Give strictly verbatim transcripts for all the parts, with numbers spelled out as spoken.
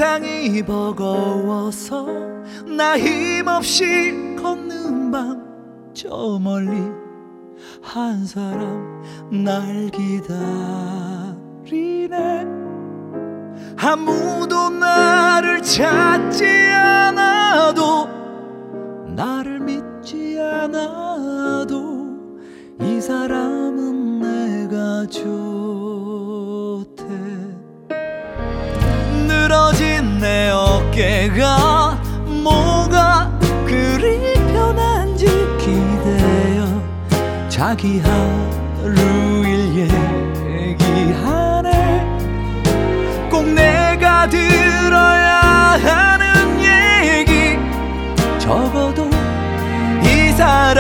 세상이 버거워서 나 힘없이 걷는 밤 저 멀리 한 사람 날 기다리네. 아무도 나를 찾지 않아도 나를 믿지 않아도 이 사람은 내가 좋대. 늘어진 내 어깨가 뭐가 그리 편한지 기대어 자기 하루 일 얘기하네. 꼭 내가 들어야 하는 얘기, 적어도 이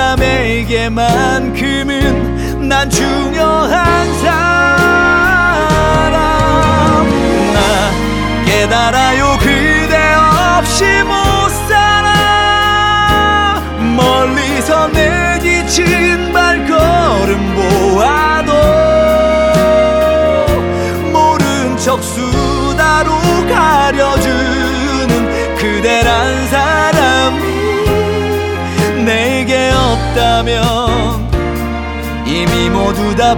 사람에게만큼은 난 중요한 사람. 나 깨달아요 그대 없이 못 살아. 멀리서 내 지친 발걸음 보아도 모른 척 수다로 가려주는 그대란 사람이 내게 없다면 이미 모두 다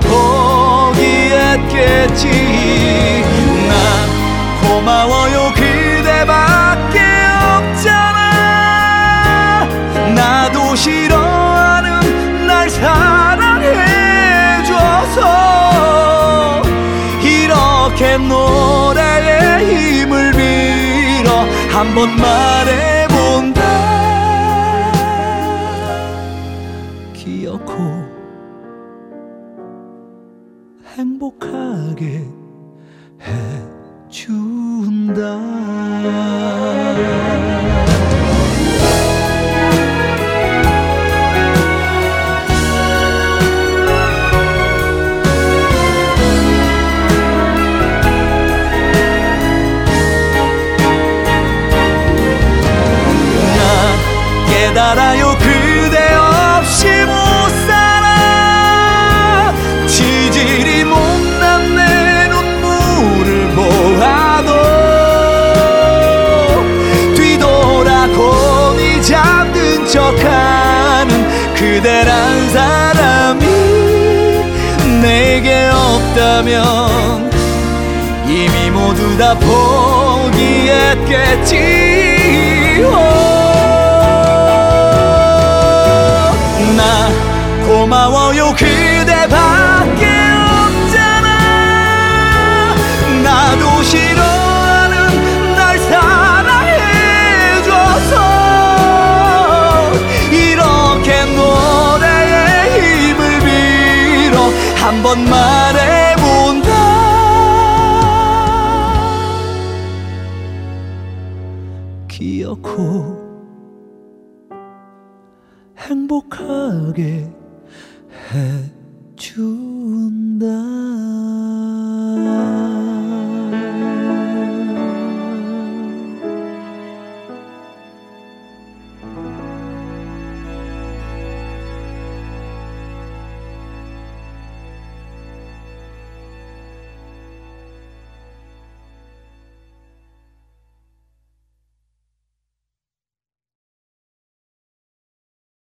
포기했겠지. 난 고마워요 그대밖에 없잖아. 나도 싫어하는 날 사랑해줘서 이렇게 노래에 힘을 빌어 한번 말해본다. 기어코 행복하게 해준다. 깨달아요 그대 없이 못 살아. 지질이 못난 내 눈물을 보아도 뒤돌아 곤히 잠든 척하는 그대란 사람이 내게 없다면 이미 모두 다 포기했겠지. 나 고마워요 그대밖에 없잖아. 나도 싫어하는 날 사랑해줘서 이렇게 노래에 힘을 빌어 한번 말해본다. 기어코 행복하게 해